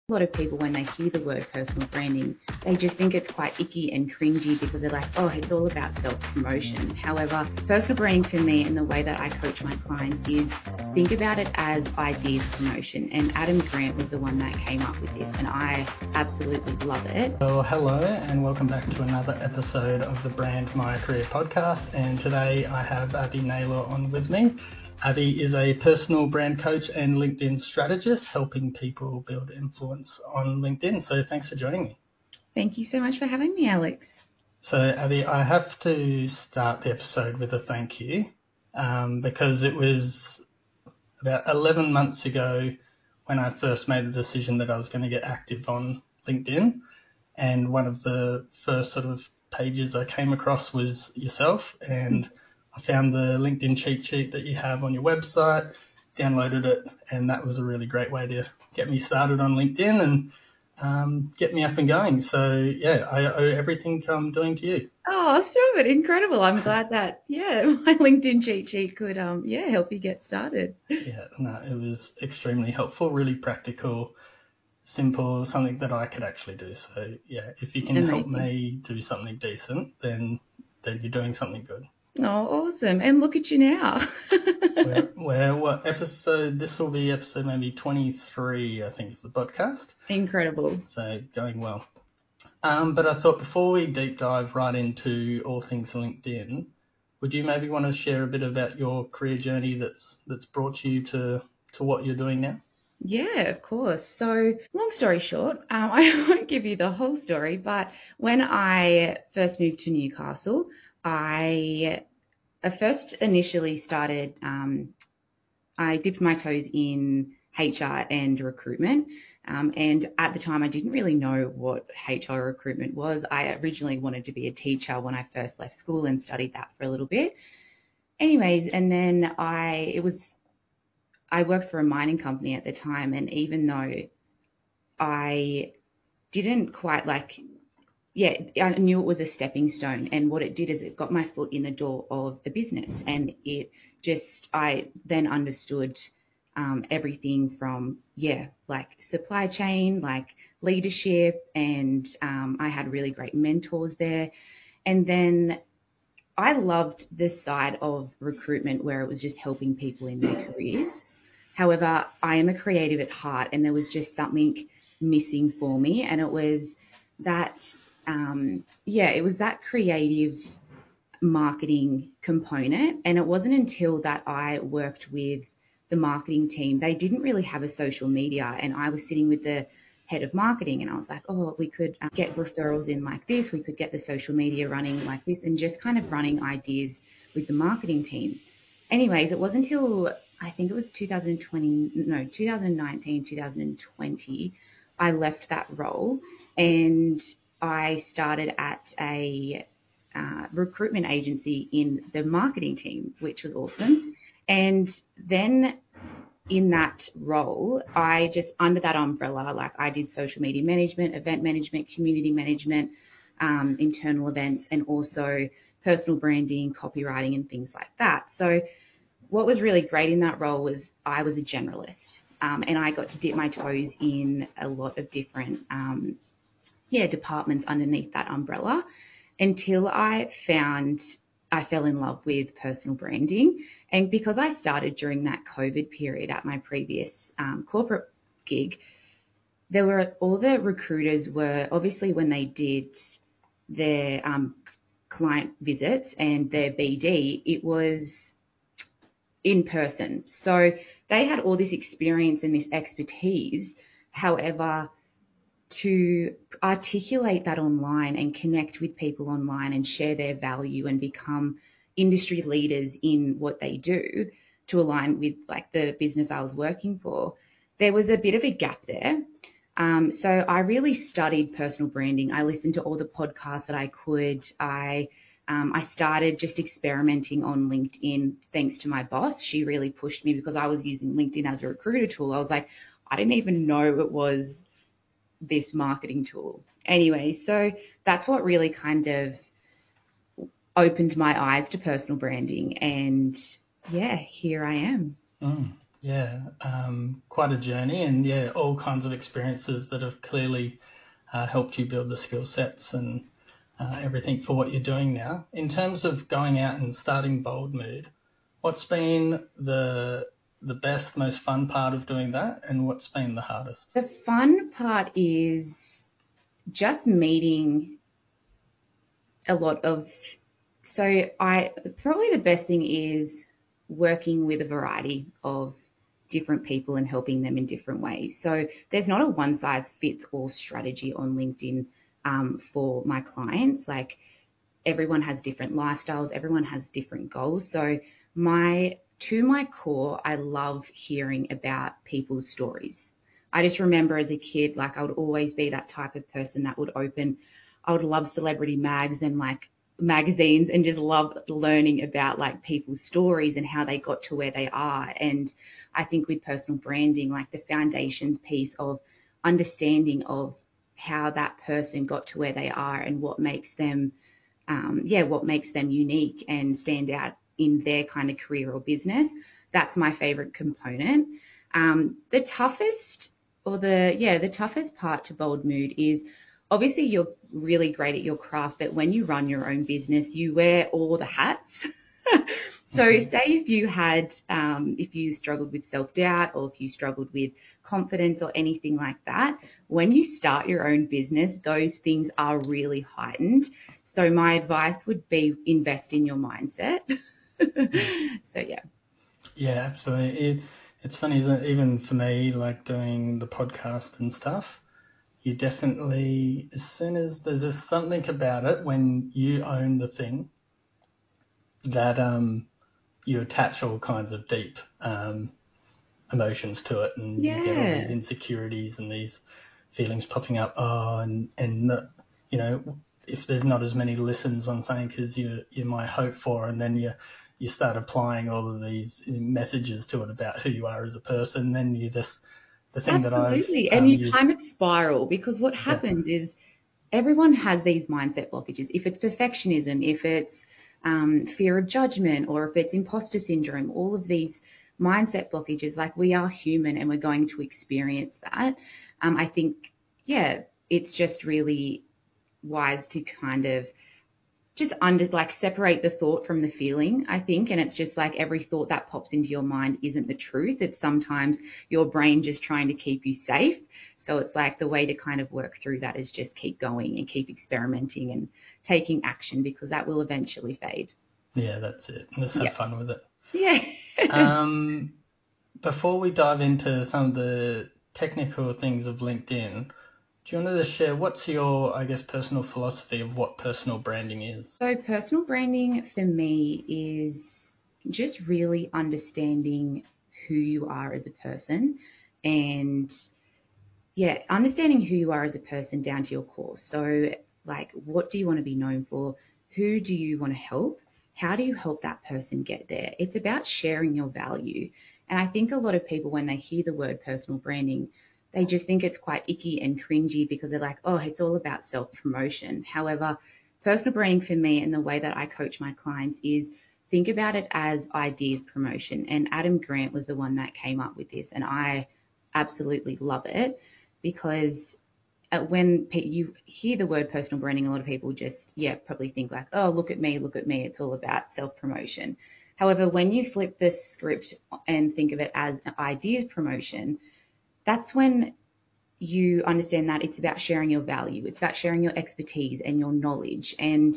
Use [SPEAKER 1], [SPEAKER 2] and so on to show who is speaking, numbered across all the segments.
[SPEAKER 1] A lot of people, when they hear the word personal branding, they just think it's quite icky and cringy because they're like, oh, it's all about self-promotion. However, personal branding for me and the way that I coach my clients is think about it as ideas promotion. And Adam Grant was the one that came up with this, and I absolutely love it.
[SPEAKER 2] Well, hello and welcome back to another episode of the Brand My Career podcast. And today I have Abby Naylor on with me. Abby is a personal brand coach and LinkedIn strategist, helping people build influence on LinkedIn. So thanks for joining me.
[SPEAKER 1] Thank you so much for having me, Alex.
[SPEAKER 2] So Abby, I have to start the episode with a thank you because it was about 11 months ago when I first made the decision that I was going to get active on LinkedIn. And one of the first sort of pages I came across was yourself, and I found the LinkedIn cheat sheet that you have on your website, downloaded it, and that was a really great way to get me started on LinkedIn and get me up and going. So, yeah, I owe everything I'm doing to you.
[SPEAKER 1] Oh, stop it. Incredible. I'm glad that, my LinkedIn cheat sheet could, help you get started.
[SPEAKER 2] Yeah, no, it was extremely helpful, really practical, simple, something that I could actually do. So, yeah, if you can help me do something decent, then you're doing something good.
[SPEAKER 1] Oh, awesome. And look at you now.
[SPEAKER 2] What episode? This will be episode maybe 23, I think, of the podcast.
[SPEAKER 1] Incredible.
[SPEAKER 2] So going well. But I thought before we deep dive right into all things LinkedIn, would you maybe want to share a bit about your career journey that's brought you to what you're doing now?
[SPEAKER 1] Yeah, of course. So, long story short, I won't give you the whole story, but when I first moved to Newcastle, I first initially started, I dipped my toes in HR and recruitment. And at the time, I didn't really know what HR recruitment was. I originally wanted to be a teacher when I first left school and studied that for a little bit. Anyways, and then I worked for a mining company at the time, and even though I didn't quite I knew it was a stepping stone, and what it did is it got my foot in the door of the business, and I then understood everything from, supply chain, leadership, and I had really great mentors there. And then I loved this side of recruitment where it was just helping people in their careers. However, I am a creative at heart, and there was just something missing for me, and it was that, it was that creative marketing component. And it wasn't until that I worked with the marketing team, they didn't really have a social media, and I was sitting with the head of marketing, and I was like, oh, we could get referrals in like this, we could get the social media running like this, and just kind of running ideas with the marketing team. Anyways, it wasn't until I think it was 2019, 2020, I left that role and I started at a recruitment agency in the marketing team, which was awesome. And then in that role, I just, under that umbrella, I did social media management, event management, community management, internal events, and also personal branding, copywriting, and things like that. So what was really great in that role was I was a generalist, and I got to dip my toes in a lot of different departments underneath that umbrella until I fell in love with personal branding. And because I started during that COVID period at my previous corporate gig, all the recruiters were obviously, when they did their client visits and their BD, it was in person. So they had all this experience and this expertise. However, to articulate that online and connect with people online and share their value and become industry leaders in what they do to align with the business I was working for, there was a bit of a gap there. So I really studied personal branding. I listened to all the podcasts that I could. I started just experimenting on LinkedIn thanks to my boss. She really pushed me because I was using LinkedIn as a recruiter tool. I was like, I didn't even know it was this marketing tool. Anyway, so that's what really kind of opened my eyes to personal branding, and here I am.
[SPEAKER 2] Yeah, quite a journey, and yeah, all kinds of experiences that have clearly helped you build the skill sets and everything for what you're doing now. In terms of going out and starting Bold Mood, what's been the best, most fun part of doing that, and what's been the hardest?
[SPEAKER 1] The fun part is just meeting a lot of, probably the best thing is working with a variety of different people and helping them in different ways. So there's not a one size fits all strategy on LinkedIn for my clients. Like, everyone has different lifestyles, everyone has different goals. So to my core, I love hearing about people's stories. I just remember as a kid, like, I would always be that type of person that I would love celebrity mags and like magazines, and just love learning about like people's stories and how they got to where they are. And I think with personal branding, like the foundations piece of understanding of how that person got to where they are and what makes them what makes them unique and stand out in their kind of career or business. That's my favorite component. The toughest the toughest part to Bold Mood is, obviously you're really great at your craft, but when you run your own business, you wear all the hats. So say if you struggled with self-doubt, or if you struggled with confidence or anything like that, when you start your own business, those things are really heightened. So my advice would be invest in your mindset. So yeah.
[SPEAKER 2] Yeah, absolutely. It's funny, isn't it? Even for me, like doing the podcast and stuff, you definitely, as soon as there's just something about it when you own the thing, that you attach all kinds of deep emotions to it, and you get all these
[SPEAKER 1] Yeah.
[SPEAKER 2] insecurities and these feelings popping up. Oh, and the, you know, if there's not as many listens on something as you might hope for, and then you start applying all of these messages to it about who you are as a person, then you just, the thing that I've
[SPEAKER 1] Absolutely. And you
[SPEAKER 2] used.
[SPEAKER 1] kind of spiral, because what
[SPEAKER 2] Yeah,
[SPEAKER 1] happens is everyone has these mindset blockages. If it's perfectionism, if it's fear of judgment, or if it's imposter syndrome, all of these mindset blockages, like, we are human and we're going to experience that. I think, yeah, it's just really wise to kind of just separate the thought from the feeling, I think. And it's just like, every thought that pops into your mind isn't the truth. It's sometimes your brain just trying to keep you safe. So it's like, the way to kind of work through that is just keep going and keep experimenting and taking action, because that will eventually fade.
[SPEAKER 2] yeah, that's it. Just have
[SPEAKER 1] Yeah.
[SPEAKER 2] fun with it.
[SPEAKER 1] Yeah.
[SPEAKER 2] Before we dive into some of the technical things of LinkedIn, do you want to share what's your, I guess, personal philosophy of what personal branding is?
[SPEAKER 1] So personal branding for me is just really understanding who you are as a person, and yeah, understanding who you are as a person down to your core. So, like, what do you want to be known for? Who do you want to help? How do you help that person get there? It's about sharing your value. And I think a lot of people, when they hear the word personal branding, they just think it's quite icky and cringy, because they're like, oh, it's all about self promotion. However, personal branding for me, and the way that I coach my clients, is think about it as ideas promotion. And Adam Grant was the one that came up with this, and I absolutely love it, because when you hear the word personal branding, a lot of people just, probably think like, oh, look at me, it's all about self-promotion. However, when you flip the script and think of it as ideas promotion, that's when you understand that it's about sharing your value. It's about sharing your expertise and your knowledge. And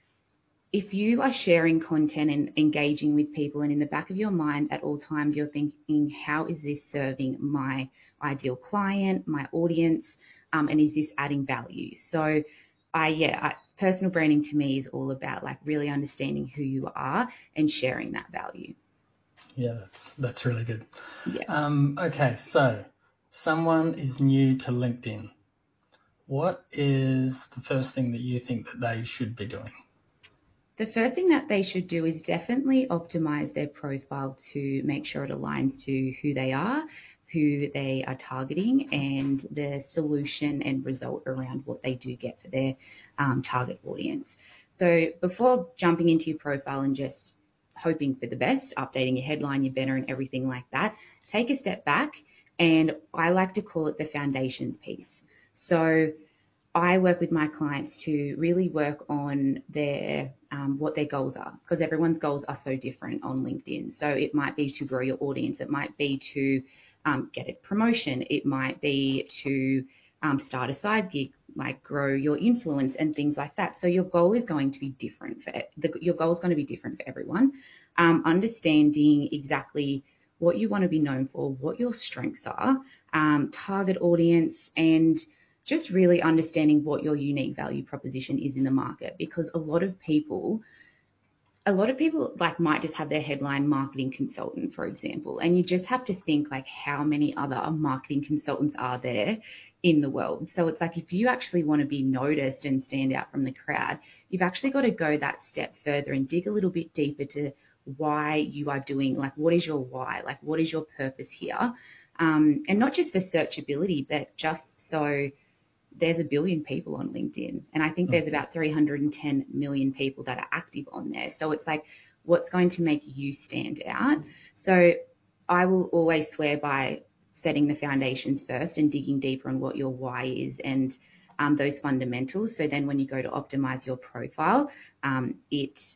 [SPEAKER 1] if you are sharing content and engaging with people, and in the back of your mind at all times you're thinking, how is this serving my ideal client, my audience, and is this adding value? So personal branding to me is all about like really understanding who you are and sharing that value.
[SPEAKER 2] Yeah, that's really good.
[SPEAKER 1] Yeah.
[SPEAKER 2] Okay, so someone is new to LinkedIn. What is the first thing that you think that they should be doing?
[SPEAKER 1] The first thing that they should do is definitely optimize their profile to make sure it aligns to who they are, who they are targeting, and the solution and result around what they do get for their target audience. So before jumping into your profile and just hoping for the best, updating your headline, your banner, and everything like that, take a step back, and I like to call it the foundations piece. So I work with my clients to really work on their what their goals are, because everyone's goals are so different on LinkedIn. So it might be to grow your audience, it might be to get a promotion, it might be to start a side gig, like grow your influence and things like that. So your goal is going to be different your goal is going to be different for everyone. Understanding exactly what you want to be known for, what your strengths are, target audience, and just really understanding what your unique value proposition is in the market, because a lot of people like might just have their headline marketing consultant, for example, and you just have to think like how many other marketing consultants are there in the world. So it's like if you actually want to be noticed and stand out from the crowd, you've actually got to go that step further and dig a little bit deeper to why you are doing, like what is your why, like what is your purpose here, and not just for searchability, but just so there's 1 billion people on LinkedIn, and I think there's about 310 million people that are active on there. So it's like, what's going to make you stand out? So I will always swear by setting the foundations first and digging deeper on what your why is and those fundamentals. So then when you go to optimize your profile, it's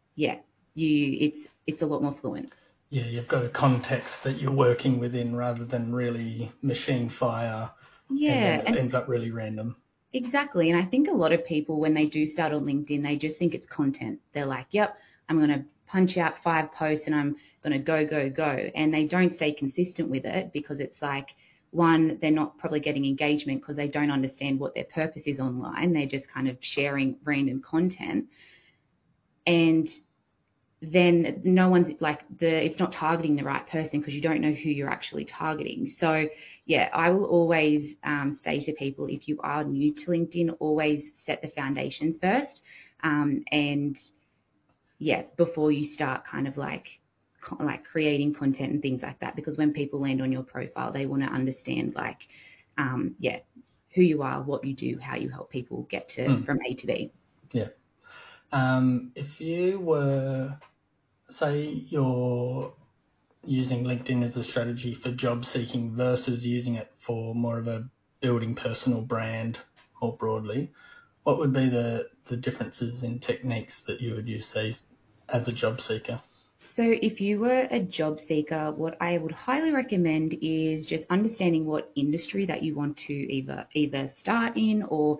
[SPEAKER 1] a lot more fluent.
[SPEAKER 2] Yeah, you've got a context that you're working within rather than really machine fire.
[SPEAKER 1] Yeah,
[SPEAKER 2] and then it ends up really random.
[SPEAKER 1] Exactly. And I think a lot of people, when they do start on LinkedIn, they just think it's content. They're like, yep, I'm going to punch out 5 posts and I'm going to go, go, go. And they don't stay consistent with it because it's like, one, they're not probably getting engagement because they don't understand what their purpose is online. They're just kind of sharing random content. And then no one's like it's not targeting the right person because you don't know who you're actually targeting. So yeah, I will always say to people, if you are new to LinkedIn, always set the foundations first, and yeah, before you start kind of like creating content and things like that, because when people land on your profile, they want to understand like who you are, what you do, how you help people get to from A to B.
[SPEAKER 2] Yeah. If you were, say you're using LinkedIn as a strategy for job seeking versus using it for more of a building personal brand more broadly, what would be the differences in techniques that you would use, say, as a job seeker?
[SPEAKER 1] So if you were a job seeker, what I would highly recommend is just understanding what industry that you want to either start in, or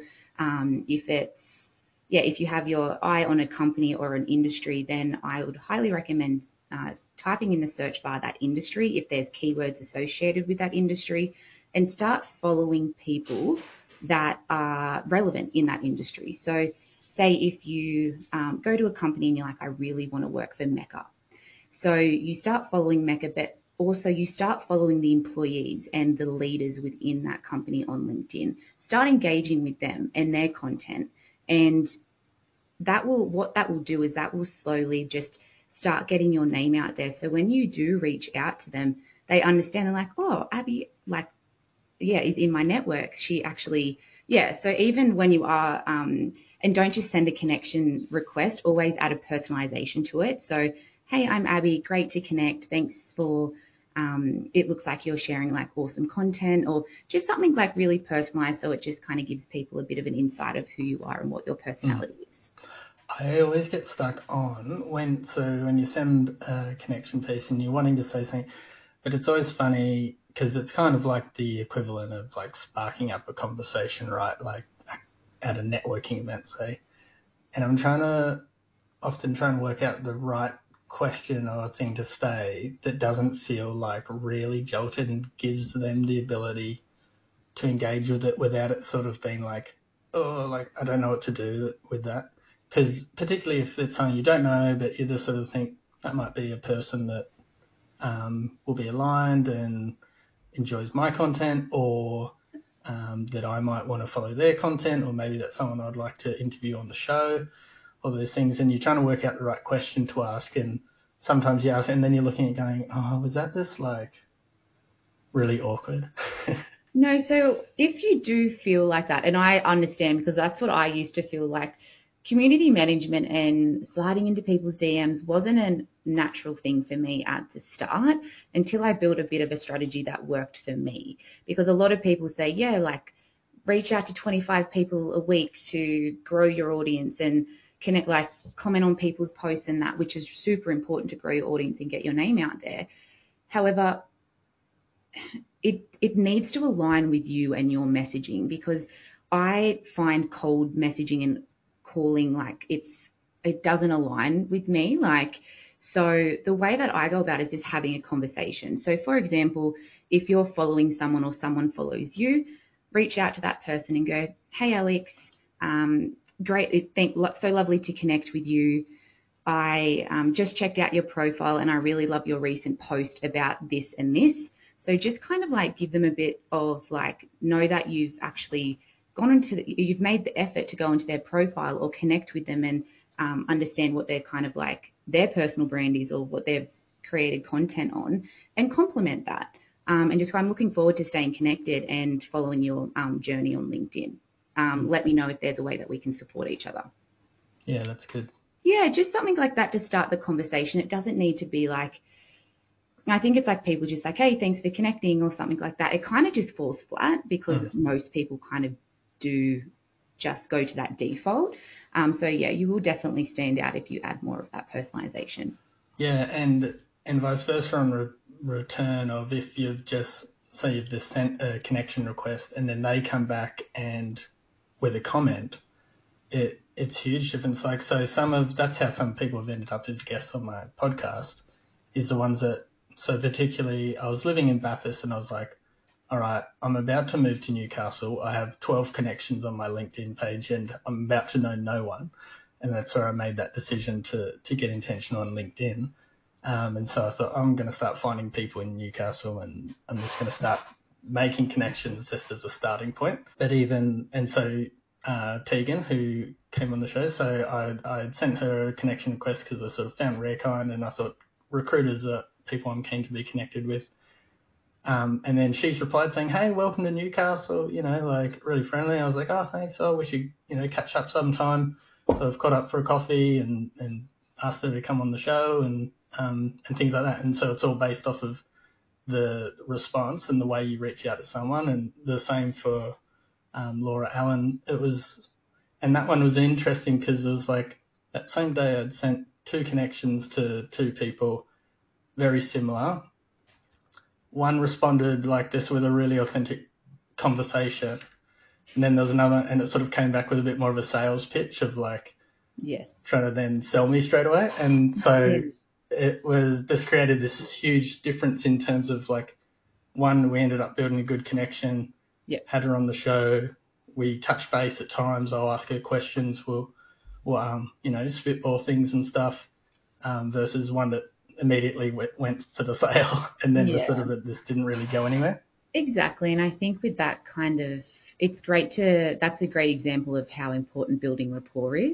[SPEAKER 1] if you have your eye on a company or an industry, then I would highly recommend typing in the search bar that industry, if there's keywords associated with that industry, and start following people that are relevant in that industry. So say if you go to a company and you're like, I really want to work for Mecca. So you start following Mecca, but also you start following the employees and the leaders within that company on LinkedIn. Start engaging with them and their content. And what that will do is that will slowly just start getting your name out there. So when you do reach out to them, they understand. They're like, oh, Abby, is in my network. She actually, So even when you are, and don't just send a connection request, always add a personalization to it. So, hey, I'm Abby, great to connect. Thanks for, it looks like you're sharing like awesome content, or just something like really personalized. So it just kind of gives people a bit of an insight of who you are and what your personality is.
[SPEAKER 2] I always get stuck on when you send a connection piece and you're wanting to say something, but it's always funny because it's kind of like the equivalent of like sparking up a conversation, right? Like at a networking event, say. And I'm often trying to work out the right question or thing to say that doesn't feel like really jolted and gives them the ability to engage with it without it sort of being like, oh, like I don't know what to do with that. Because particularly if it's something you don't know, but you just sort of think that might be a person that will be aligned and enjoys my content, or that I might want to follow their content, or maybe that's someone I'd like to interview on the show, all those things. And you're trying to work out the right question to ask, and sometimes you ask and then you're looking at going, oh, was that just like really awkward?
[SPEAKER 1] No, so if you do feel like that, and I understand because that's what I used to feel like community management and sliding into people's DMs wasn't a natural thing for me at the start until I built a bit of a strategy that worked for me. Because a lot of people say, yeah, like reach out to 25 people a week to grow your audience and connect, like comment on people's posts and that, which is super important to grow your audience and get your name out there. However, it needs to align with you and your messaging, because I find cold messaging and calling, like it doesn't align with me. Like, so the way that I go about it is just having a conversation. So for example, if you're following someone or someone follows you, reach out to that person and go, hey Alex, great, so lovely to connect with you. I just checked out your profile and I really love your recent post about this and this. So just kind of like give them a bit of like, know that you've actually you've made the effort to go into their profile or connect with them and understand what their kind of like their personal brand is or what they've created content on, and complement that. And just go, I'm looking forward to staying connected and following your journey on LinkedIn. Let me know if there's a way that we can support each other.
[SPEAKER 2] Yeah, that's good.
[SPEAKER 1] Yeah, just something like that to start the conversation. It doesn't need to be like, I think it's like people just like, hey, thanks for connecting or something like that. It kind of just falls flat because most people kind of do just go to that default. So yeah, you will definitely stand out if you add more of that personalization.
[SPEAKER 2] Yeah, and vice versa on return of if you've just, say you've just sent a connection request and then they come back and with a comment, it's huge difference. Like, so that's how some people have ended up as guests on my podcast, is the ones that, so particularly I was living in Bathurst and I was like, all right, I'm about to move to Newcastle. I have 12 connections on my LinkedIn page and I'm about to know no one. And that's where I made that decision to get intentional on LinkedIn. And so I thought, I'm going to start finding people in Newcastle and I'm just going to start making connections just as a starting point. So Tegan, who came on the show, so I sent her a connection request because I sort of found Rarekind and I thought recruiters are people I'm keen to be connected with. And then she's replied saying, hey, welcome to Newcastle, like really friendly. I was like, oh, thanks. I wish you, catch up sometime. So I've caught up for a coffee and asked her to come on the show and things like that. And so it's all based off of the response and the way you reach out to someone. And the same for Laura Allen. And that one was interesting because it was like that same day I'd sent 2 connections to 2 people, very similar. One responded like this with a really authentic conversation. And then there was another, and it sort of came back with a bit more of a sales pitch of like,
[SPEAKER 1] yes,
[SPEAKER 2] trying to then sell me straight away. And so this created this huge difference in terms of like, one, we ended up building a good connection, had her on the show. We touch base at times. I'll ask her questions. We'll spitball things and stuff, versus one that immediately went for the sale and then this didn't really go anywhere.
[SPEAKER 1] Exactly. And I think with that kind of, that's a great example of how important building rapport is.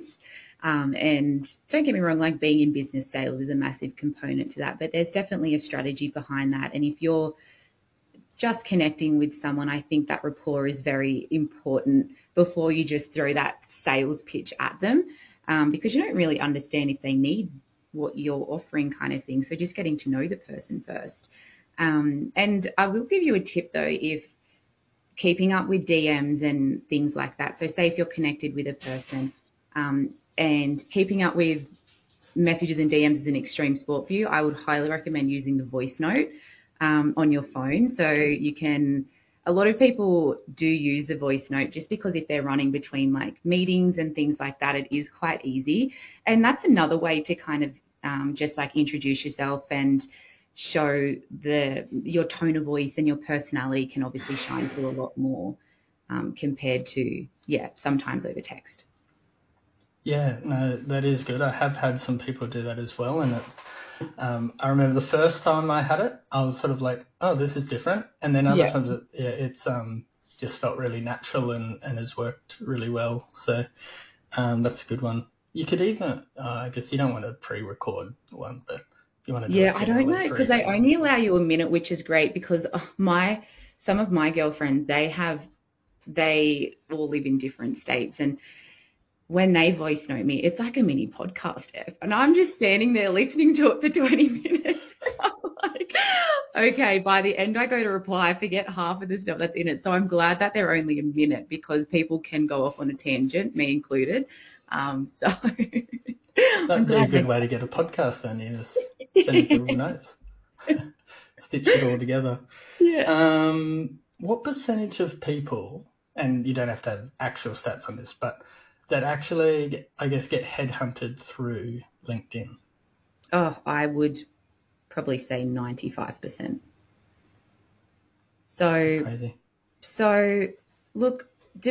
[SPEAKER 1] And don't get me wrong, like being in business sales is a massive component to that, but there's definitely a strategy behind that. And if you're just connecting with someone, I think that rapport is very important before you just throw that sales pitch at them, because you don't really understand if they need what you're offering kind of thing. So just getting to know the person first. And I will give you a tip though, if keeping up with DMs and things like that. So say if you're connected with a person, and keeping up with messages and DMs is an extreme sport for you, I would highly recommend using the voice note on your phone. So you can, a lot of people do use the voice note just because if they're running between like meetings and things like that, it is quite easy. And that's another way to kind of just like introduce yourself and show your tone of voice, and your personality can obviously shine through a lot more compared to, sometimes over text.
[SPEAKER 2] Yeah, no, that is good. I have had some people do that as well, and it's, I remember the first time I had it, I was sort of like, oh, this is different, and then other times it's just felt really natural and has worked really well. So that's a good one. You could even, I guess you don't want to pre-record one, but you want to do it.
[SPEAKER 1] I don't know, because they only allow you a minute, which is great because some of my girlfriends, they all live in different states, and when they voice note me, it's like a mini podcast, and I'm just standing there listening to it for 20 minutes. I'm like, okay, by the end I go to reply, I forget half of the stuff that's in it. So I'm glad that they're only a minute, because people can go off on a tangent, me included. So
[SPEAKER 2] That'd be a good way to get a podcast on you, is send people notes. Stitch it all together.
[SPEAKER 1] Yeah.
[SPEAKER 2] What percentage of people, and you don't have to have actual stats on this, but that actually, I guess, get headhunted through LinkedIn?
[SPEAKER 1] Oh, I would probably say 95%. So,
[SPEAKER 2] Crazy.
[SPEAKER 1] so look,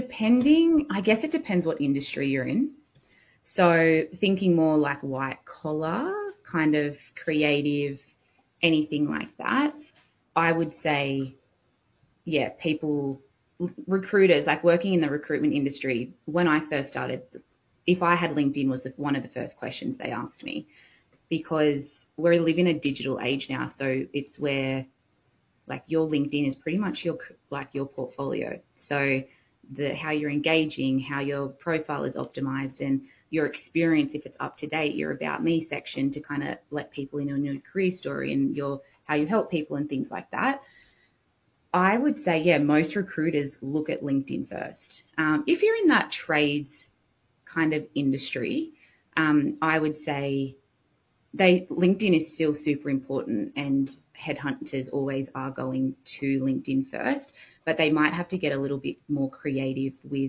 [SPEAKER 1] I guess it depends what industry you're in. So thinking more like white collar, kind of creative, anything like that, I would say, yeah, recruiters, like working in the recruitment industry, when I first started, if I had LinkedIn was one of the first questions they asked me, because we live in a digital age now. So it's where like your LinkedIn is pretty much your portfolio. So how you're engaging, how your profile is optimized, and your experience, if it's up to date, your about me section to kind of let people in on your career story and how you help people and things like that. I would say, yeah, most recruiters look at LinkedIn first. If you're in that trades kind of industry, I would say LinkedIn is still super important, and headhunters always are going to LinkedIn first, but they might have to get a little bit more creative with,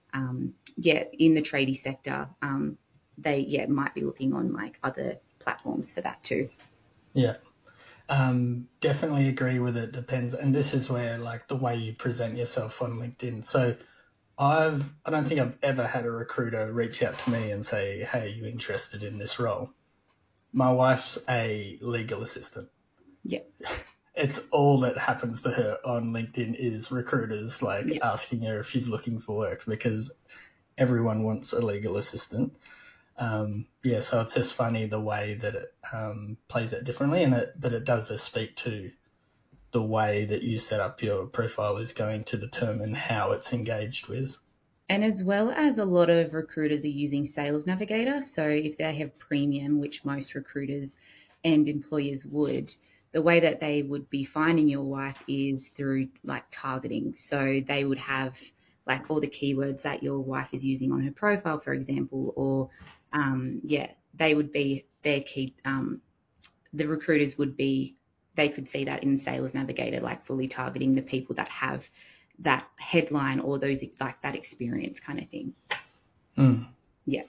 [SPEAKER 1] in the tradie sector, they might be looking on like other platforms for that too.
[SPEAKER 2] Yeah. Definitely agree with it. Depends. And this is where like the way you present yourself on LinkedIn. So I don't think I've ever had a recruiter reach out to me and say, hey, are you interested in this role? My wife's a legal assistant.
[SPEAKER 1] Yeah.
[SPEAKER 2] It's all that happens to her on LinkedIn is recruiters asking her if she's looking for work, because everyone wants a legal assistant. So it's just funny the way that it plays it differently, but it does just speak to the way that you set up your profile is going to determine how it's engaged with.
[SPEAKER 1] And as well as a lot of recruiters are using Sales Navigator. So if they have premium, which most recruiters and employers would, the way that they would be finding your wife is through like targeting. So they would have like all the keywords that your wife is using on her profile, for example, or they would be their key. The recruiters they could see that in Sales Navigator, like fully targeting the people that have that headline or those like that experience kind of thing. Yeah.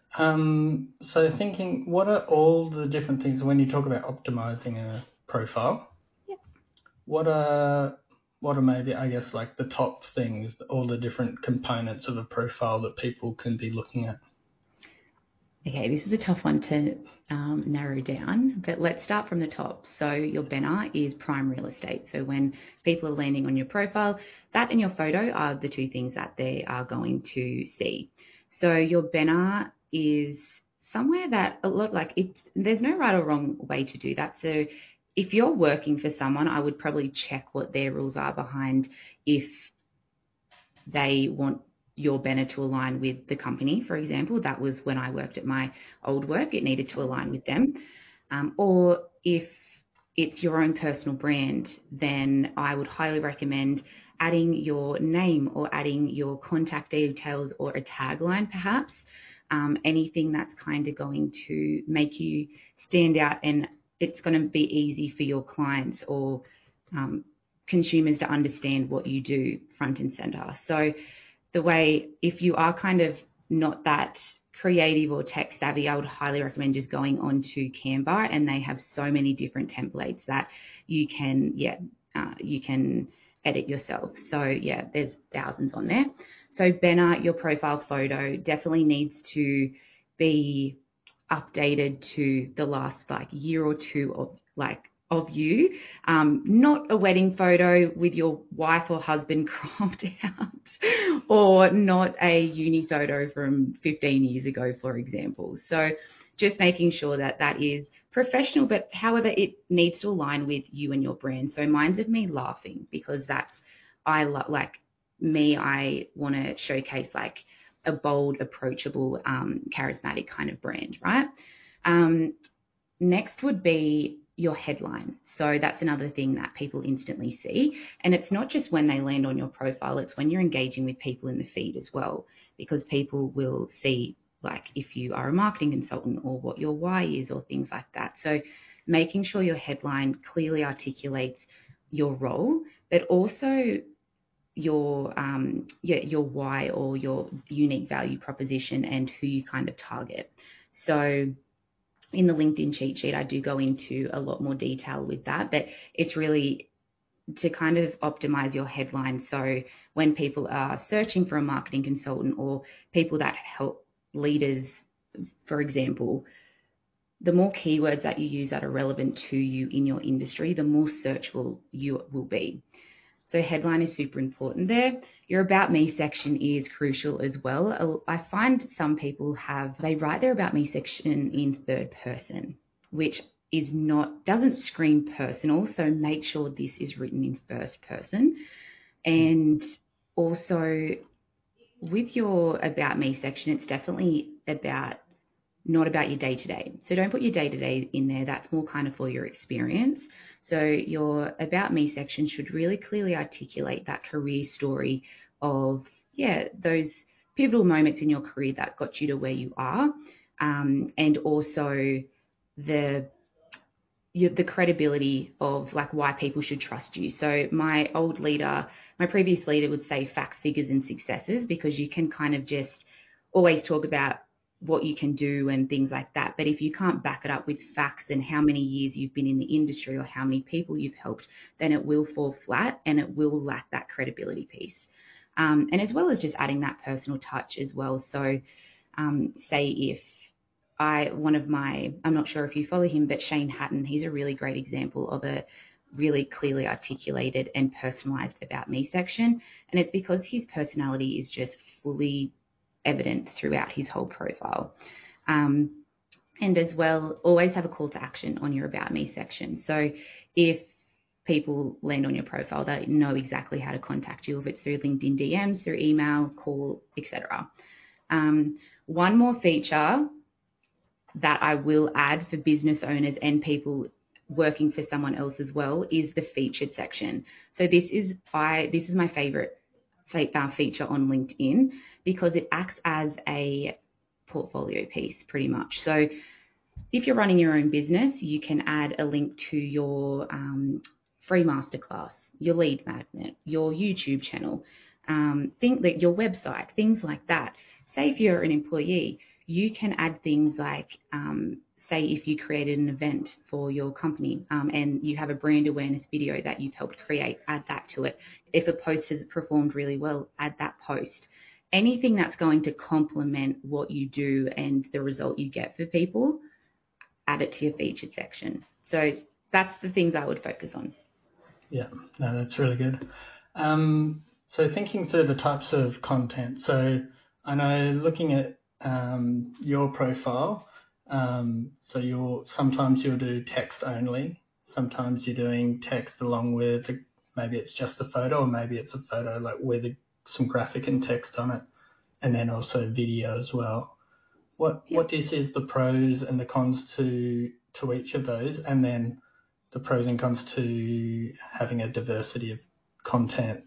[SPEAKER 2] So thinking, what are all the different things when you talk about optimizing a profile?
[SPEAKER 1] Yeah.
[SPEAKER 2] What are maybe, I guess, like the top things, all the different components of a profile that people can be looking at?
[SPEAKER 1] Okay, this is a tough one to narrow down, but let's start from the top. So your banner is prime real estate. So when people are landing on your profile, that and your photo are the two things that they are going to see. So your banner is somewhere that there's no right or wrong way to do that. So if you're working for someone, I would probably check what their rules are behind if they want your banner to align with the company, for example. That was when I worked at my old work, it needed to align with them. Or if it's your own personal brand, then I would highly recommend adding your name or adding your contact details or a tagline perhaps, anything that's kind of going to make you stand out, and it's going to be easy for your clients or consumers to understand what you do front and center. So if you are kind of not that creative or tech savvy, I would highly recommend just going onto Canva, and they have so many different templates that you can edit yourself. So there's thousands on there. So banner, your profile photo definitely needs to be updated to the last year or two of you, not a wedding photo with your wife or husband cropped out, or not a uni photo from 15 years ago, for example. So just making sure that is professional, but however, it needs to align with you and your brand. So mine's of me laughing, because I want to showcase a bold, approachable, charismatic kind of brand, right? Next would be your headline. So that's another thing that people instantly see. And it's not just when they land on your profile, it's when you're engaging with people in the feed as well, because people will see like if you are a marketing consultant or what your why is or things like that. So making sure your headline clearly articulates your role, but also your why or your unique value proposition and who you kind of target. So in the LinkedIn cheat sheet, I do go into a lot more detail with that, but it's really to kind of optimize your headline. So when people are searching for a marketing consultant or people that help leaders, for example, the more keywords that you use that are relevant to you in your industry, the more searchable you will be. So headline is super important there. Your About Me section is crucial as well. I find some people they write their About Me section in third person, which doesn't scream personal. So make sure this is written in first person. And also with your About Me section, it's definitely not about your day-to-day. So don't put your day-to-day in there. That's more kind of for your experience. So your About Me section should really clearly articulate that career story of, those pivotal moments in your career that got you to where you are, and also the credibility of like why people should trust you. So my previous leader would say facts, figures, and successes, because you can kind of just always talk about what you can do and things like that. But if you can't back it up with facts and how many years you've been in the industry or how many people you've helped, then it will fall flat and it will lack that credibility piece. And as well as just adding that personal touch as well. So say if I'm not sure if you follow him, but Shane Hatton, he's a really great example of a really clearly articulated and personalized About Me section. And it's because his personality is just fully evident throughout his whole profile. And as well, always have a call to action on your About Me section. So if people land on your profile, they know exactly how to contact you, if it's through LinkedIn DMs, through email, call, etc. One more feature that I will add for business owners and people working for someone else as well is the featured section. So this is my favorite feature on LinkedIn, because it acts as a portfolio piece pretty much. So if you're running your own business, you can add a link to your free masterclass, your lead magnet, your YouTube channel, your website, things like that. Say if you're an employee, you can add things like, say if you created an event for your company and you have a brand awareness video that you've helped create, add that to it. If a post has performed really well, add that post. Anything that's going to complement what you do and the result you get for people, add it to your featured section. So that's the things I would focus on.
[SPEAKER 2] Yeah, no, that's really good. So thinking through the types of content. So I know looking at your profile, so sometimes you'll do text only, sometimes you're doing text along with maybe it's just a photo, or maybe it's a photo like with some graphic and text on it, and then also video as well. What do you see as the pros and the cons to each of those, and then the pros and cons to having a diversity of content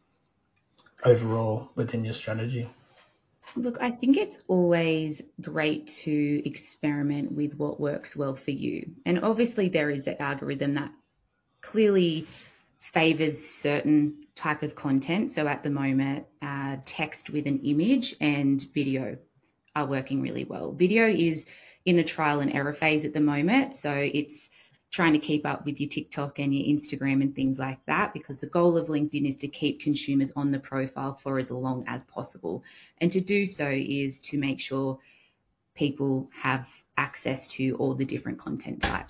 [SPEAKER 2] overall within your strategy?
[SPEAKER 1] Look, I think it's always great to experiment with what works well for you. And obviously there is the algorithm that clearly favors certain type of content. So at the moment, text with an image and video are working really well. Video is in a trial and error phase at the moment. So it's trying to keep up with your TikTok and your Instagram and things like that, because the goal of LinkedIn is to keep consumers on the profile for as long as possible. And to do so is to make sure people have access to all the different content types.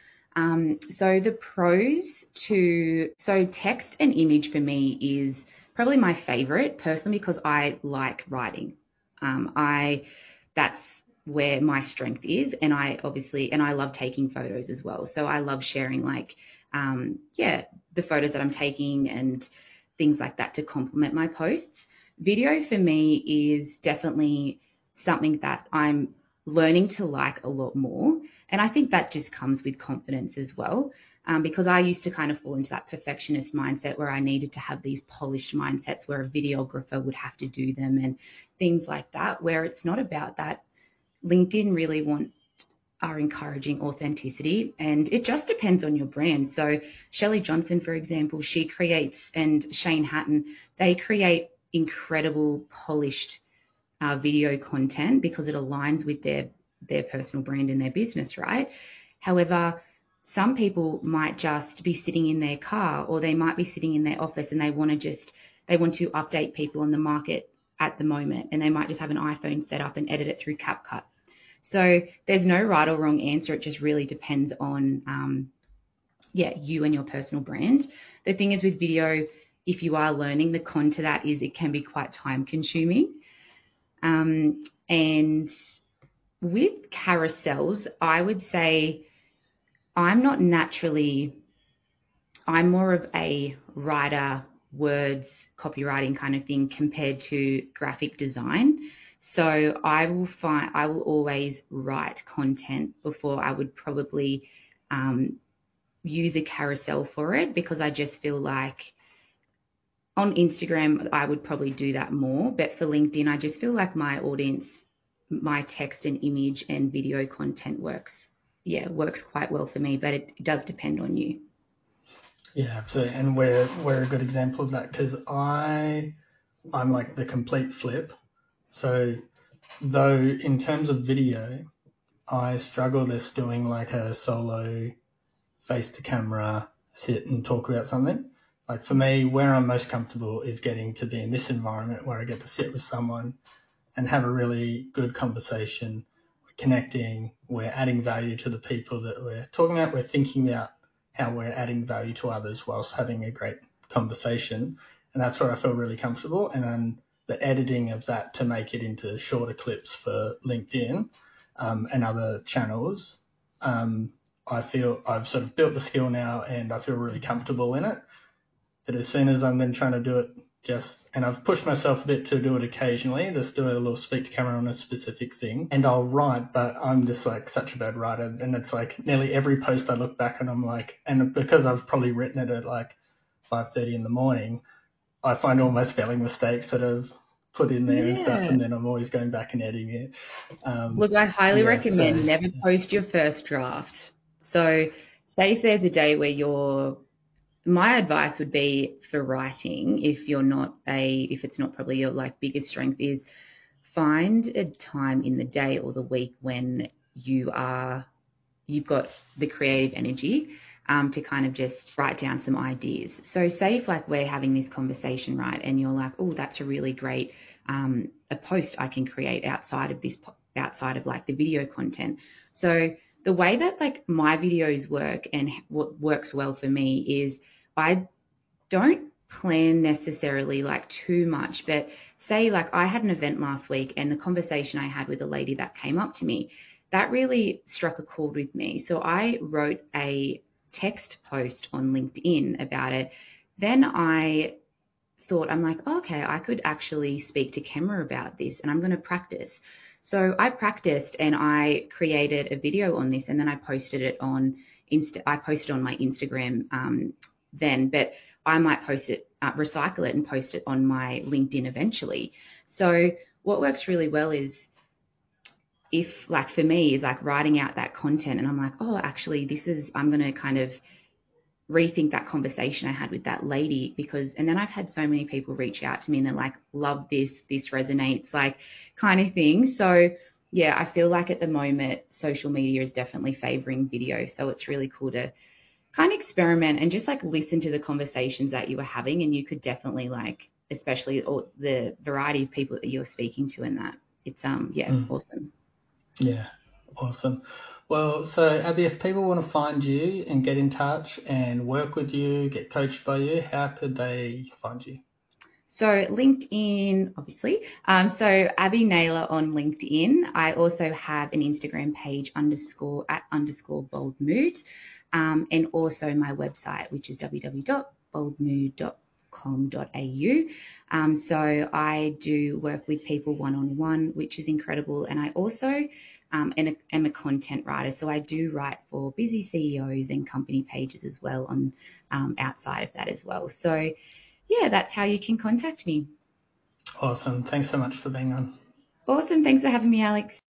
[SPEAKER 1] So the pros so text and image for me is probably my favorite personally, because I like writing. That's where my strength is, and I love taking photos as well. So I love sharing the photos that I'm taking and things like that to complement my posts. video for me is definitely something that I'm learning to like a lot more. And I think that just comes with confidence as well. Because I used to kind of fall into that perfectionist mindset where I needed to have these polished mindsets where a videographer would have to do them and things like that, where it's not about that. LinkedIn really are encouraging authenticity, and it just depends on your brand. So Shelley Johnson, for example, she creates, and Shane Hatton, they create incredible polished video content because it aligns with their personal brand and their business, right? However, some people might just be sitting in their car, or they might be sitting in their office, and they want to update people on the market at the moment, and they might just have an iPhone set up and edit it through CapCut. So there's no right or wrong answer. It just really depends on you and your personal brand. The thing is with video, if you are learning, the con to that is it can be quite time consuming. And with carousels, I would say I'm more of a writer, words, copywriting kind of thing compared to graphic design. So I will always write content before I would probably use a carousel for it, because I just feel like on Instagram, I would probably do that more. But for LinkedIn, I just feel like my audience, my text and image and video content works quite well for me, but it does depend on you.
[SPEAKER 2] Yeah, absolutely. And we're a good example of that, because I'm like the complete flip. So though in terms of video, I struggle with doing like a solo face to camera, sit and talk about something. Like for me, where I'm most comfortable is getting to be in this environment where I get to sit with someone and have a really good conversation. We're connecting, we're adding value to the people that we're talking about, we're thinking about how we're adding value to others whilst having a great conversation. And that's where I feel really comfortable. And then the editing of that to make it into shorter clips for LinkedIn and other channels, I feel I've sort of built the skill now and I feel really comfortable in it. But as soon as I'm then trying to do it and I've pushed myself a bit to do it occasionally, just do a little speak to camera on a specific thing, and I'll write, but I'm just like such a bad writer, and it's like nearly every post I look back and I'm like, and because I've probably written it at like 5:30 in the morning, I find all my spelling mistakes that I've put in there and stuff, and then I'm always going back and editing it.
[SPEAKER 1] Look, I highly recommend never post your first draft. So say if there's a day where my advice would be for writing, if it's not probably your like biggest strength, is find a time in the day or the week when you've got the creative energy to kind of just write down some ideas. So say if like we're having this conversation, right, and you're like, oh, that's a really great a post I can create outside of like the video content. So the way that like my videos work and what works well for me is I don't plan necessarily like too much, but say like I had an event last week and the conversation I had with a lady that came up to me, that really struck a chord with me. So I wrote a text post on LinkedIn about it. Then I thought, I'm like, oh, okay, I could actually speak to Kemma about this and I'm going to practice. So I practiced and I created a video on this, and then I posted it on my Instagram then, but I might post it, recycle it and post it on my LinkedIn eventually. So what works really well is if like for me is like writing out that content and I'm like, oh, actually I'm going to kind of rethink that conversation I had with that lady, and then I've had so many people reach out to me and they're like, love this resonates, like kind of thing. So yeah, I feel like at the moment social media is definitely favoring video. So it's really cool to kind of experiment and just like listen to the conversations that you were having, and you could definitely like, especially the variety of people that you're speaking to, and that it's awesome.
[SPEAKER 2] Yeah, awesome. Well, so Abby, if people want to find you and get in touch and work with you, get coached by you, how could they find you?
[SPEAKER 1] So LinkedIn, obviously. So Abby Naylor on LinkedIn. I also have an Instagram page _boldmood, and also my website, which is www.boldmood.com. So I do work with people one-on-one, which is incredible. And I also am a content writer. So I do write for busy CEOs and company pages as well on outside of that as well. So yeah, that's how you can contact me.
[SPEAKER 2] Awesome. Thanks so much for being on.
[SPEAKER 1] Awesome. Thanks for having me, Alex.